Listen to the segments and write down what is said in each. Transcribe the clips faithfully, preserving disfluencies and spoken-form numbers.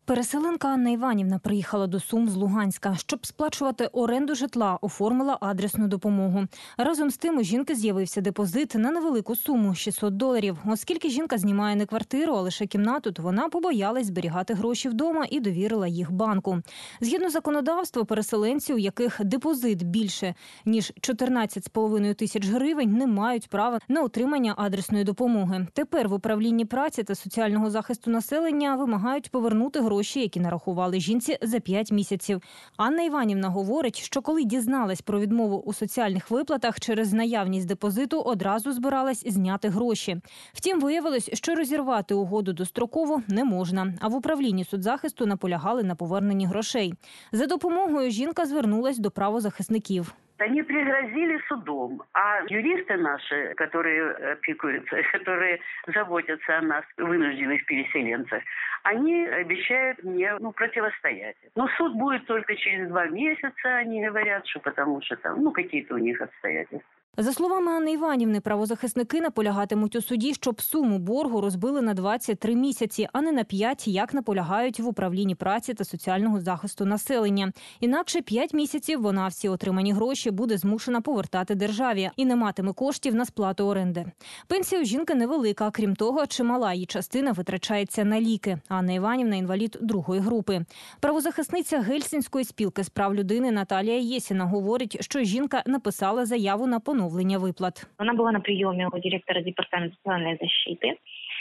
Переселенка Анна Іванівна приїхала до Сум з Луганська. Щоб сплачувати оренду житла, оформила адресну допомогу. Разом з тим у жінки з'явився депозит на невелику суму – шістсот доларів. Оскільки жінка знімає не квартиру, а лише кімнату, то вона побоялась зберігати гроші вдома і довірила їх банку. Згідно законодавства, переселенці, у яких депозит більше, ніж чотирнадцять з половиною тисяч гривень, не мають права на отримання адресної допомоги. Тепер в управлінні праці та соціального захисту населення вимагають повернути гроші, Гроші, які нарахували жінці за п'ять місяців. Анна Іванівна говорить, що коли дізналась про відмову у соціальних виплатах через наявність депозиту, одразу збиралась зняти гроші. Втім, виявилось, що розірвати угоду достроково не можна. А в управлінні соцзахисту наполягали на поверненні грошей. За допомогою жінка звернулась до правозахисників. Они пригрозили судом, а юристы наши, которые опекуются, которые заботятся о нас, вынужденных переселенцах, они обещают мне ну, противостоять. Но суд будет только через два месяца, они говорят, что потому что там ну, какие-то у них обстоятельства. За словами Анни Іванівни, правозахисники наполягатимуть у суді, щоб суму боргу розбили на двадцять три місяці, а не на п'ять, як наполягають в управлінні праці та соціального захисту населення. Інакше п'ять місяців вона всі отримані гроші буде змушена повертати державі і не матиме коштів на сплату оренди. Пенсія у жінки невелика, крім того, чимала її частина витрачається на ліки. Анна Іванівна – інвалід другої групи. Правозахисниця Гельсінської спілки з прав людини Наталія Єсіна говорить, що жінка написала заяву на поновлення выплат. Она была на приеме у директора департамента социальной защиты.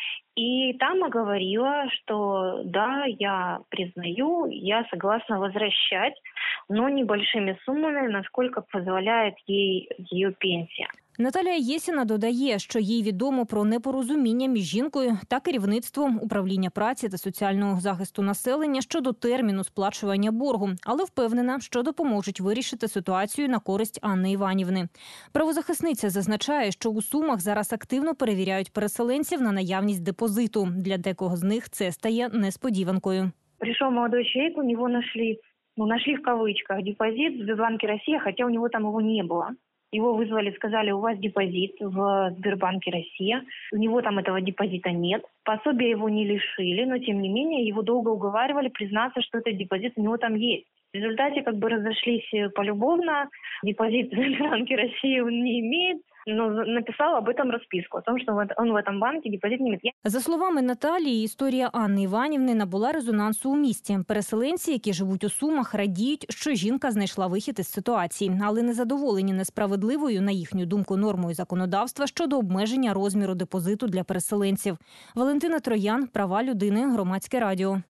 И там оговорила, что да, я признаю, я согласна возвращать, но небольшими суммами, насколько позволяет ей ее пенсия. Наталія Єсіна додає, що їй відомо про непорозуміння між жінкою та керівництвом управління праці та соціального захисту населення щодо терміну сплачування боргу, але впевнена, що допоможуть вирішити ситуацію на користь Анни Іванівни. Правозахисниця зазначає, що у Сумах зараз активно перевіряють переселенців на наявність депозиту. Для декого з них це стає несподіванкою. Прийшов молодой чоловік, у нього знайшли, ну, знайшли в кавичках депозит в Сбербанке России, хоча у нього там його не було. Его вызвали, сказали, у вас депозит в Сбербанке Россия. У него там этого депозита нет. Пособия его не лишили, но тем не менее его долго уговаривали признаться, что этот депозит у него там есть. В результате как бы разошлись полюбовно. Депозит в Сбербанке России он не имеет. Но написал об этом розписку, о том, що він в цьому банку депозит не має. За словами Наталії, історія Анни Іванівни набула резонансу у місті. Переселенці, які живуть у Сумах, радіють, що жінка знайшла вихід із ситуації, але не задоволені несправедливою, на їхню думку, нормою законодавства щодо обмеження розміру депозиту для переселенців. Валентина Троян, права людини, Громадське радіо.